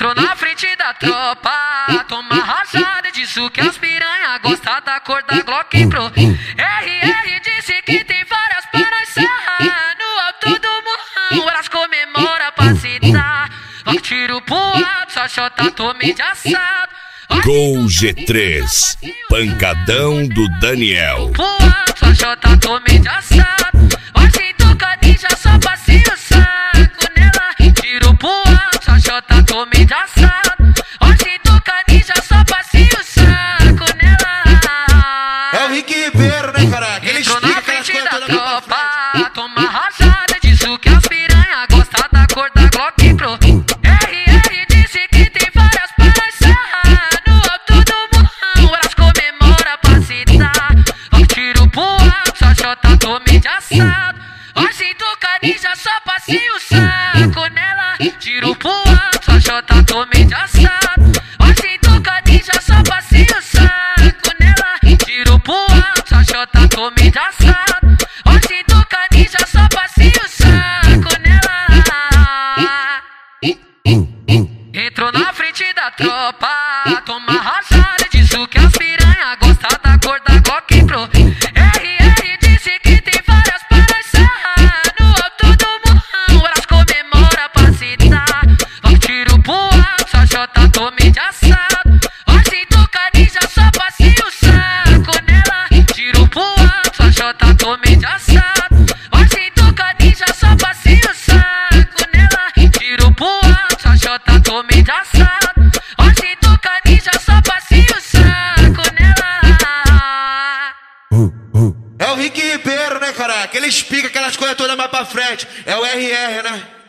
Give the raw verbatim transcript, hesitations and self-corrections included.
Entrou na frente da tropa, toma rajada, disso que as piranha gosta da cor da Glock Pro. R R disse que tem várias pra nós sarrar, no alto do morrão elas comemora pra citar. Vai tiro pro alto, só chota tome de assado. Gol G três, pancadão do Daniel. Pro alto, só chota tome de assado. Vai sem tocadinha, só passei o saco nela. Tiro pro alto, só chota tome de assado. Vai sem tocadinha, só passei o saco nela. É o Rick Ribeiro, né, caraca? Ele Entrou explica na aquelas frente coisas da todas pra tropa, frente. toma rajada, disso que as piranha gosta da cor da Glock Pro. R R disse que tem várias pra nós sarrar, no alto do morrão elas comemora pra citar. Vai tiro pro alto, só chota tome de assado. Vai sem tocadinha, só passei o saco nela. Tiro pro alto, só chota tome de assado. Vai sem tocadinha, só passei o saco nela. Tiro pro alto, só chota tome de assado. Vai sem tocadinha, só passei o saco nela. Entrou na frente da tropa, toma rajada, disso que as piranha gosta da cor da Glock Pro. R R disse que tem várias pra nós sarrar, no alto do morrão elas comemora pra citar. Vai tiro pro alto, só chota tome de assado. Vai sem tocadinha, só passei o saco nela. Tiro pro alto, só chota tome de assado. Vai sem tocadinha, só passei o saco nela. Tiro pro alto, só chota tome de assado. Vai sem tocadinha, só passei o saco nela. É o Rick Ribeiro, né, caraca? Ele explica aquelas coisas todas mais pra frente. É o R R, né?